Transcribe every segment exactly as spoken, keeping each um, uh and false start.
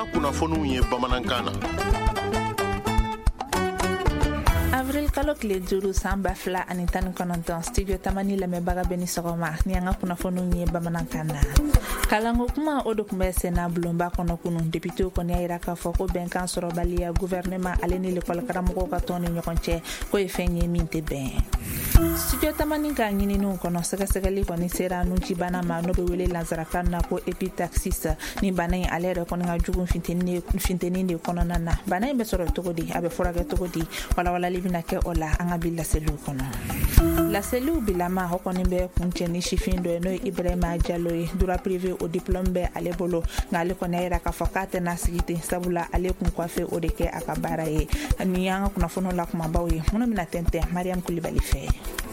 ka kunnafoniw ye bamanankan na. Avril kalo kile duuru san ba fila ani tan ni kɔnɔntɔn studio tamani lamɛnbaga bɛ ni sɔgɔma ni an ka kunnafoniw ye bamanankan na. Kalanko kuma o de tun bɛ senna bulonba kɔnɔ kunun député kɔni y'a jira k'a fɔ ko bɛnkan sɔrɔbaliya gouvernement ale ni l'école karamɔgɔw ka tɔn ni ɲɔgɔn cɛ ko ye fɛn ye min tɛ bɛn. Studio tamani ka ɲininiw kɔnɔ sɛgɛsɛgɛli kɔni sera nunci bana ma n'o bɛ wele nansarakan na ko epitaxis ni bana in ale yɛrɛ kɔni ka jugu funteni de kɔnɔna na. Bana in bɛ sɔrɔ cogo di a bɛ furakɛ cogo di walawalali bɛna kɛ o la an ka bi laseliw kɔnɔ. Laseliw bilama o kɔni bɛ kuncɛ ni sifin dɔ ye n'o ye Ibrahima Diallo ye droit privé o diplôme bɛ ale bolo nka ale kɔni y'a jira k'a fɔ k'a tɛna sigi ten sabula ale kun kɔfɛ o de kɛ a ka baara ye. Ni y'an ka kunnafoniw la kumabaw ye minnu bɛna tɛntɛn Mariam Kulibali fɛ.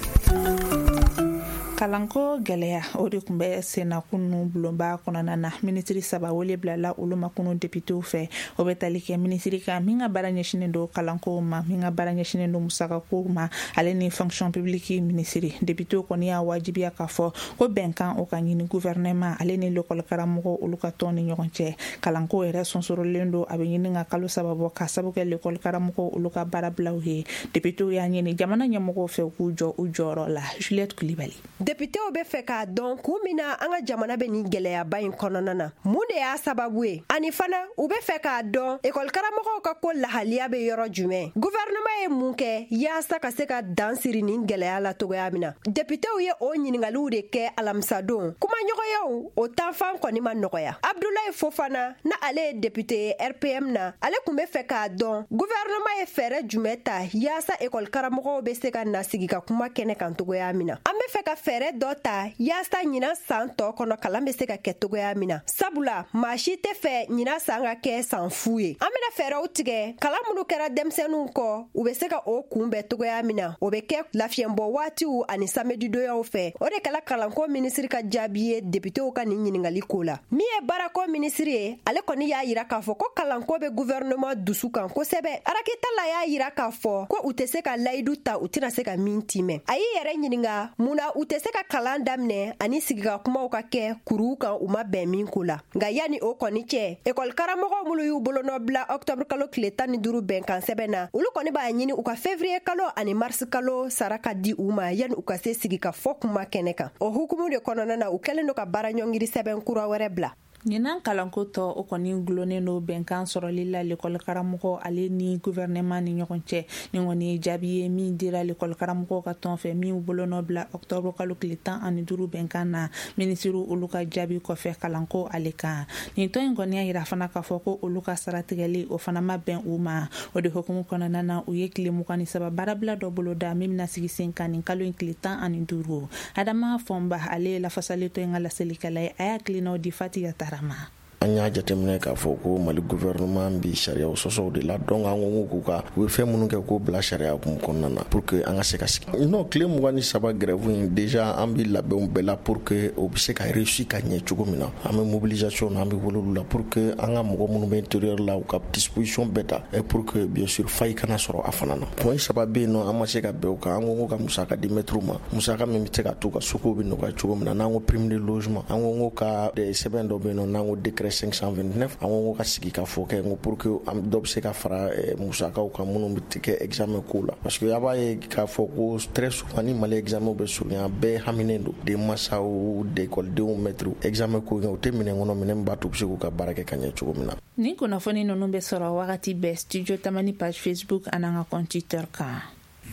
Kalanko gɛlɛya o de tun bɛ senna kunun bulonba kɔnɔna na ministiri saba wele bilala olu ma kunun députéw fɛ o bɛ tali kɛ ministiri kan min ka baara ɲɛsinnen don kalanko ma min ka baara ɲɛsinnen don musakako ma ale ni fonction publique ministiri députéw kɔni y'a wajibiya k'a fɔ ko bɛnkan o ka ɲini gouvernement ale ni l'école karamɔgɔ olu ka tɔn ni ɲɔgɔn cɛ kalanko yɛrɛ sonsorolen don a bɛ ɲini ka kalo saba bɔ ka sabu kɛ l'école karamɔgɔ olu ka baara bilaw ye députéw y'a ɲini jamana ɲɛmɔgɔw fɛ k'u jɔ u jɔyɔrɔ la Juliette Kulibali. Députéw bɛ fɛ k'a dɔn kun min na an ka jamana bɛ nin gɛlɛyaba in kɔnɔna na mun de y'a sababu ye ani fana u bɛ fɛ k'a dɔn école karamɔgɔw ka ko lahaliya bɛ yɔrɔ jumɛn gouvernement ye mun kɛ yaasa ka se ka dan siri nin gɛlɛya la cogoya min na députéw ye o ɲininkaliw de kɛ alamisadon kumaɲɔgɔnyaw o tanfan kɔni ma nɔgɔya Abdoulaye Fofana na ale ye député ye R P M na ale kun bɛ fɛ k'a dɔn gouvernement ye fɛɛrɛ jumɛn ta yaasa école karamɔgɔw bɛ se ka nasigi ka kuma kɛnɛ kan cogoya min na an bɛ fɛ ka fɛɛrɛ dɔ ta yaasa ɲina san tɔ kɔnɔ kalan bɛ se ka kɛ cogoya min na sabula maa si tɛ fɛ ɲina san ka kɛ san fu ye an bɛna fɛɛrɛw tigɛ kalan minnu kɛra denmisɛnninw kɔ u bɛ se ka o kunbɛn cogoya min na o bɛ kɛ lafiyɛnbɔ waatiw ani samedi doyaw fɛ o de kɛla kalanko minisiri ka jaabi ye députéw ka nin ɲininkali ko la min ye baarako minisiri ye ale kɔni y'a jira k'a fɔ ko kalanko bɛ gouvernement dusu kan kosɛbɛ arakitala y'a jira k'a fɔ ko u tɛ se ka layidu ta u tɛna se ka min timɛ a y'i yɛrɛ ɲininka mun na u tɛ se ka kalan daminɛ ani sigika kumaw ka kɛ kuruw kan u ma bɛn min ko la nka yani o kɔni cɛ école karamɔgɔw minnu y'u bolonɔ bila octobre kalo tile tan ni duuru bɛnkan sɛbɛn na olu kɔni b'a ɲini u ka février kalo ani mars kalo sara ka di u ma yani u ka se sigika fɔ kuma kɛnɛ kan o hukumu de kɔnɔna na u kɛlen do ka baara ɲɔngiri sɛbɛn kura wɛrɛ bila ɲinan kalanko tɔ o kɔni gulonnen do bɛnkan sɔrɔli la l'école karamɔgɔ ale ni gouvernement ni ɲɔgɔn cɛ ni kɔni ye jaabi ye min dira l'école karamɔgɔw ka tɔn fɛ min bolonɔ bila octobre kalo tile tan ani duuru bɛnkan na minisiriw olu ka jaabi kɔfɛ kalanko ale kan nin tɔn in kɔni y'a jira fana k'a fɔ ko olu ka saratigɛli o fana ma bɛn u ma o de hukumu kɔnɔna na u ye tile mugan ni saba baarabila dɔ boloda min bɛna sigi sen kan nin kalo in tile tan ani duuru Adama Fɔnba ale ye lafasalitɔ in ka laselikɛla ye a y'a hakilinaw di Fatiya Tarama. An y'a jateminɛ k'a fɔ ko Mali gouvernement bi sariyaw sɔsɔw de la donc an ko k'u ka u ye fɛn minnu kɛ k'o bila sariya hukumu kɔnɔna na pour que an ka se ka sigi non tile mugan ni saba grève in déjà an bi labɛnw bɛɛ la pour que o bɛ se ka réussir ka ɲɛ cogo min na an bɛ mobilisation na an bɛ wele olu la pour que an ka mɔgɔ minnu bɛ intérieur la u ka disposition bɛɛ ta et pour que bien sûr faille kana sɔrɔ a fana na point saba bɛ yen nɔ an ma se ka bɛn o kan an ko ka musaka di maitres ma musaka min bɛ se ka to ka sokow bɛ nɔgɔya cogo min na n'an ko prime de logement an ko ka sɛbɛn dɔ bɛ yen nɔ n'an ko décret cinq cent vingt-neuf an ko ka sigi ka fɔ kɛ pour que dɔ bɛ se ka fara musakaw kan minnu bɛ kɛ examen ko la parce que a b'a ye k'a fɔ ko très souvent ni Mali examen bɛ surunya bɛɛ haminen don den mansaw d'école-denw maîtres examen ko o tɛ minɛ kɔnɔ minɛ min b'a to u bɛ se k'u ka baara kɛ ka ɲɛ cogo min na. Nin kunnafoni ninnu bɛ sɔrɔ wagati bɛɛ studio Tamani page Facebook an'an ka compte Twitter kan.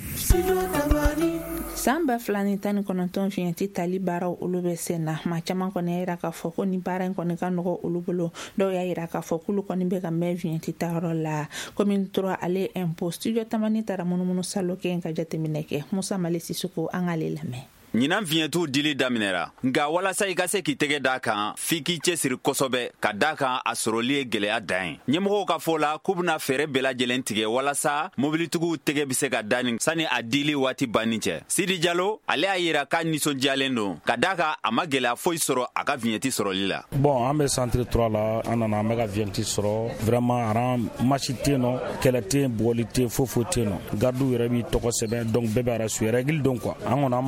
San ba fila ni tan ni kɔnɔntɔn fiɲɛti tali baaraw olu bɛ sen na maa caman kɔni y'a jira k'a fɔ ko ni baara in kɔni ka nɔgɔ olu bolo dɔw y'a jira k'a fɔ k'olu kɔni bɛ ka mɛn fiɲɛti tayɔrɔ la komi tora ale impôt studio Tamani taara munumunu salo kɛ ka jateminɛ kɛ Musa Male Sisoko an k'ale lamɛn. ɲinan fiɲɛtu dili daminɛra nka walasa i ka se k'i tɛgɛ d'a kan f'i k'i cɛsiri kosɛbɛ ka d'a kan a sɔrɔli ye gwɛlɛya dan ye ɲɛmɔgɔw ka fɔ la k'u bena fɛɛrɛ bɛɛ lajɛlen tigɛ walasa mobilitigiw tɛgɛ be se ka da nin sani a dili waati banni cɛ. Sidi Jalo ale y'a yira k'a nisɔndiyalen don ka d'a kan a ma gwɛlɛya foyi sɔrɔ a ka fiɲɛti sɔrɔli la. Bon an bɛ centre trois la an nana an bɛ ka fiɲɛti sɔrɔ vraiment aran masi tɛ yen nɔ kɛlɛ tɛ yen bugɔli tɛ yen foyi foyi tɛ yen nɔ gardiw yɛrɛ b'i tɔgɔ sɛbɛn donc bɛɛ bɛ arasu règle don quoi an kɔni an ma problème foyi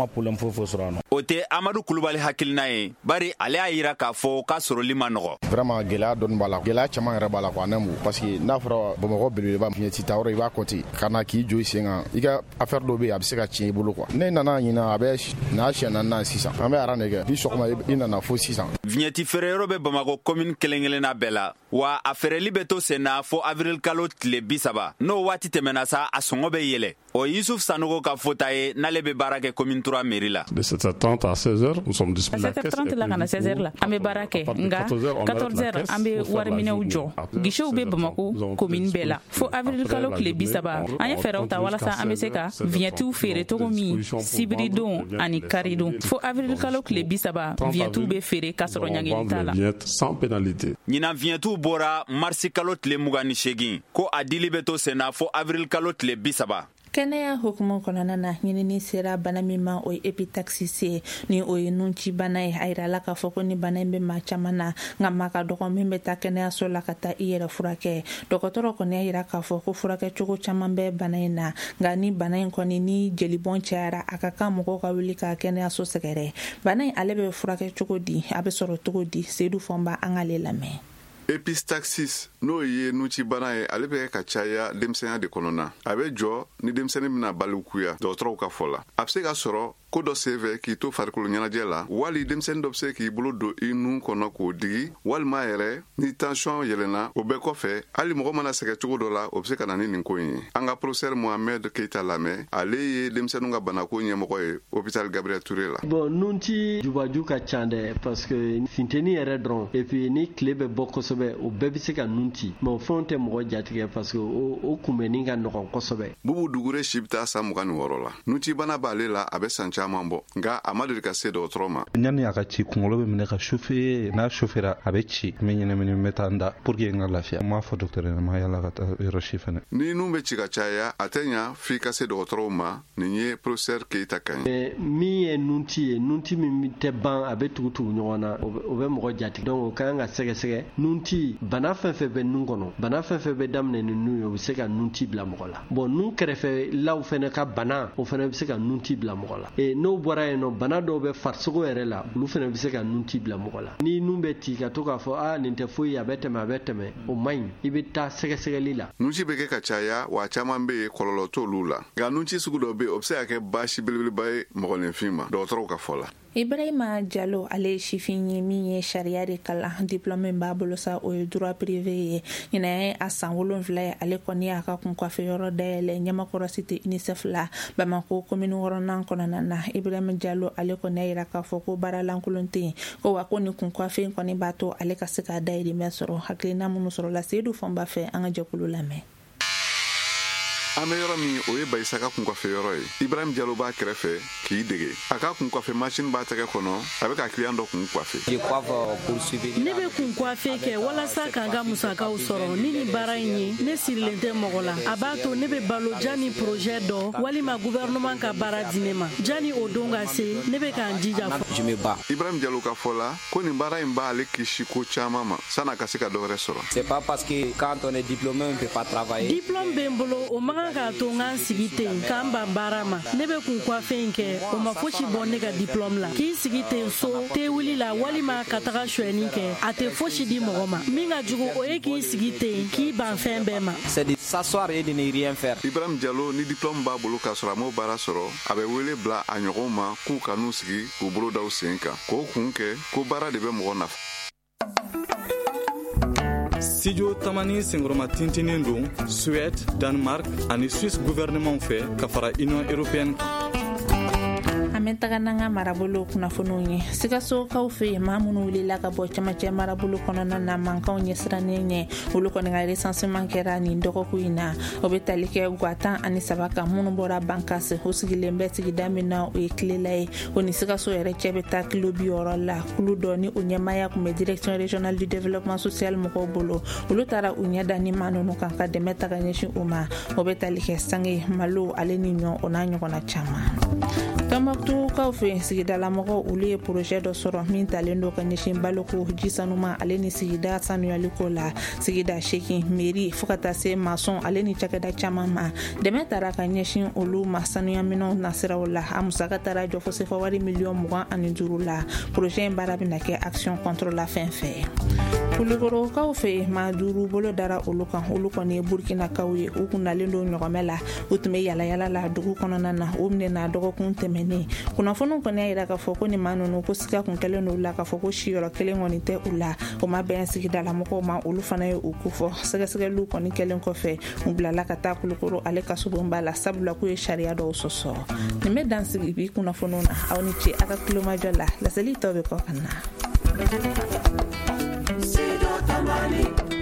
fo fo sɔrɔ no o tɛ Amadu Kulubali hakilina ye bari ale y'a yira k'a fɔ ka sɔrɔli ma nɔgɔ. Vraiment gɛlɛya dɔɔni b'a la gɛlɛya caman yɛrɛ b'a la quoi n'amu parce que n'a fɔra Bamakɔ belebeleba fiɲɛti ta yɔrɔ i b'a kɔti ka na k'i jo i sen kan i ka affaire dɔ bɛ yen a bɛ se ka tiɲɛ i bolo quoi ne nana ɲina a bɛ n'a siɲɛ naaninan sisan an bɛ aran de kɛ bi sɔgɔma i nana fo sisan. Vignette feereyɔrɔ bɛ Bamakɔ commune kelen kelenna bɛɛ la wa a feereli bɛ to sen na fo avril kalo tile bi saba n'o waati tɛmɛna sa a sɔngɔ bɛ yɛlɛ. O Yusuf Sanogo ka fota ye n'ale bɛ baara kɛ commune trois mairie la. De sept heures trente à seize heures nous sommes disponibles. sept heures trente la kana seize heures la an bɛ baara kɛ nga quatorze heures an bɛ wariminɛw jɔ guichew bɛ Bamakɔ commune bɛɛ la fo avril kalo tile bi saba an ye fɛɛrɛw ta walasa an bɛ se ka vignettiw feere cogo min sibiridon ani karidon fo avril kalo tile bi saba vignettiw bɛ feere ka sɔrɔ ɲangili t'a la. Sans pénalité. Ɲinan vignettiw bɔra marsi kalo tile mugan ni seegin ko a dili bɛ to sen na fo avril kalo tile bi saba. Kɛnɛya hukumu kɔnɔna na ɲinini sera bana min ma o ye epitaxis ye ni o ye nunci bana ye a yirala k'a fɔ ko ni bana in bɛ maa caman na nka maa ka dɔgɔ min bɛ taa kɛnɛyaso la ka taa i yɛrɛ furakɛ dɔgɔtɔrɔ kɔni y'a yira k'a fɔ ko furakɛ cogo caman bɛ bana in na nka ni bana in kɔni ni jelibɔn cayara a ka kan mɔgɔw ka wuli ka kɛnɛyaso sɛgɛrɛ bana in ale bɛ furakɛ cogo di a bɛ sɔrɔ cogo di Seydou Fɔnba an k'ale lamɛn. Epistaxis n'o ye nuci bana ye ale bɛ ka caya denmisɛnya de kɔnɔna a bɛ jɔ ni denmisɛnnin bɛna balikuya dɔgɔtɔrɔw ka fɔ la a bɛ se ka sɔrɔ ko dɔ senfɛ k'i to farikolo ɲɛnajɛ la wali denmisɛnnin dɔ bɛ se k'i bolo don i nun kɔnɔ k'o digi walima yɛrɛ ni tension yɛlɛnna o bɛɛ kɔfɛ hali mɔgɔ mana sɛgɛ cogo dɔ la o bɛ se ka na ni nin ko in ye an ka professeur Mohamed Keita lamɛn ale ye denmisɛnninw ka banako ɲɛmɔgɔ ye hôpital Gabriel Touré la. Bon nunci jubaju ka ca dɛ parce que funteni yɛrɛ dɔrɔn et puis ni tile bɛ bɔ kosɛbɛ o bɛɛ bɛ se ka nun ci mais o fɛnw tɛ mɔgɔ jatigɛ parce que o, o kunbɛnni ka nɔgɔn kosɛbɛ. Bubu Dugure si bɛ taa san mugan ni wɔɔrɔ la nuci bana b'ale la a bɛ san caman bɔ nka a ma deli ka se dɔgɔtɔrɔ ma. Yanni a ka ci kunkolo bɛ minɛ ka chauffer n'a chauffera a bɛ ci n bɛ ɲɛnamini n bɛ taa n da pour que n ka lafiya n m'a fɔ docteur ɲɛna ma yala ka taa yɔrɔ si fɛnɛ. Ni nun bɛ ci ka caya a tɛ ɲa f'i ka se dɔgɔtɔrɔw ma nin ye professeur Keita kan ye. Min ye nunci ye nunci min tɛ ban a bɛ tugu tugu ɲɔgɔn na o bɛ mɔgɔ jatigɛ donc o ka kan ka sɛgɛsɛgɛ nunci bana fɛn fɛn bɛ nun kɔnɔ bana fɛn fɛn bɛ daminɛ ni nun ye o bɛ se ka nunci bila mɔgɔ la bon nun kɛrɛfɛ law fɛnɛ ka bana o fɛnɛ bɛ se ka nunci bila mɔgɔ la et n'o bɔra yen nɔ bana dɔw bɛ farisogo yɛrɛ la olu fɛnɛ bɛ se ka nunci bila mɔgɔ la ni nun bɛ ci ka to k'a fɔ ah nin tɛ foyi a bɛ tɛmɛ a bɛ tɛmɛ o man ɲi i bɛ taa sɛgɛsɛgɛli la. Nunci bɛ kɛ ka caya wa caman bɛ yen kɔlɔlɔ t'olu la nka nunci sugu dɔ bɛ yen o bɛ se ka kɛ baasi belebeleba ye mɔgɔninfin ma dɔgɔtɔrɔw ka fɔ la. Ibrahima Diallo ale ye sifin ye min ye sariya de kalan diplôme b'a bolo sa o ye droit privé ye ɲinɛ ye a san wolonwula ye ale kɔni y'a ka kunkɔfɛ yɔrɔ dayɛlɛ ɲɛmakɔrɔsi tɛ UNICEF la Bamako commune wɔɔrɔnan kɔnɔna na Ibrahima Diallo ale kɔni y'a yira k'a fɔ ko baara lankolon tɛ yen ko wa ko ni kunkɔfɛ in kɔni b'a to ale ka se ka dayirimɛ sɔrɔ hakilina minnu sɔrɔla Seydou Fɔnba fɛ an ka jɛkulu lamɛn. An bɛ yɔrɔ min o ye Bayisaka kunkɔfɛ yɔrɔ ye Ibrahima Diallo b'a kɛrɛfɛ k'i dege a ka kunkɔfɛ machine b'a tɛgɛ kɔnɔ a bɛ ka client dɔ kun coiffer. Ne bɛ kun coiffer kɛ walasa k'an ka musakaw sɔrɔ ni nin baara in ye ne sirilen tɛ mɔgɔ la a b'a to ne bɛ balo jani projet dɔ walima gouvernement ka baara di ne ma jani o don ka se ne bɛ k'an jija fɔ. Ibrahima Diallo ka fɔ la ko nin baara in b'ale kisi ko caman ma san'a ka se ka dɔ wɛrɛ sɔrɔ. C'est pas parce que quand on est diplômé on peut pas travailler. Diplôme bɛ n bolo o man k'a to n k'an sigi ten k'an ban baara ma ne bɛ kun coiffer in kɛ o ma fosi bɔ ne ka diplôme la k'i sigi ten so te wuli la walima ka taga suɲɛni kɛ a tɛ fosi di mɔgɔ ma min ka jugu o ye k'i sigi ten k'i ban fɛn bɛɛ ma. C'est de s'asseoir et de ne rien faire. Ibrahima Diallo ni diplôme b'a bolo k'a sɔrɔ a m'o baara sɔrɔ a bɛ wele bila a ɲɔgɔnw ma k'u ka n'u sigi k'u bolo da u sen kan k'o kun kɛ ko baara de bɛ mɔgɔ nafa. Studio Tamani Sengroma tintinin don Suède, Danemark ani Suisse gouvernement fɛ ka fara Union européenne. An taga n'an ka marabolo kunnafoniw ye Sikasokaw fɛ yen maa minnu wulila ka bɔ cɛmancɛ marabolo kɔnɔna na mankanw ɲɛsirannen ɲɛ olu kɔni ka recensement kɛra nin dɔgɔkun in na o bɛ tali kɛ guatan ani saba kan minnu bɔra Bankase o sigilen bɛ sigida min na o ye Kilela ye o ni Sikaso yɛrɛ cɛ bɛ taa kilo bi wɔɔrɔ la kulu dɔ ni o ɲɛmaya tun bɛ direction régionale du développement social mɔgɔw bolo olu taara u ɲɛ da ni maa ninnu kan ka dɛmɛ ta ka ɲɛsin u ma o bɛ tali kɛ sange malo ale ni ɲɔ o n'a ɲɔgɔnna caman. tukaw fe sigidala mɔgɔ olu ye projet dɔ sɔrɔ min talen do ka ɲɛsin baloko jisanuma ale ni sigida sanuyaliko la sigida sekin mairie fo ka taa se maçon ale ni cakɛda caman ma dɛmɛ tara ka ɲɛsin olu ma sanuyaminɛw nasiraw la a musaka tara jɔ fo sefa wari miliyɔn mugan ani duuru la projet in baara bɛna kɛ action contre la fɛn fɛ kulikorokaw fe ma duuru bolo dara olu kan olu kɔni ye burkinakaw ye u kun nalen do ɲɔgɔmɛ la u tun bɛ yalayala la dugu kɔnɔna na o minɛna dɔgɔkun tɛmɛnen kunnafoniw kɔni y'a yira k'a fɔ ko nin maa ninnu ko siga kun kɛlen do la k'a fɔ ko siyɔrɔ kelen kɔni tɛ u la o ma bɛn sigidalamɔgɔw ma olu fana ye u kofɔ sɛgɛsɛgɛliw kɔni kɛlen kɔfɛ u bilala ka taa kulikoro ale ka sobonba la sabula k'u ye sariya dɔw sɔsɔ nin bɛ dansigi bi kunnafoniw na aw ni ce a ka tulomajɔ la laseli tɔw bɛ kɔ ka na.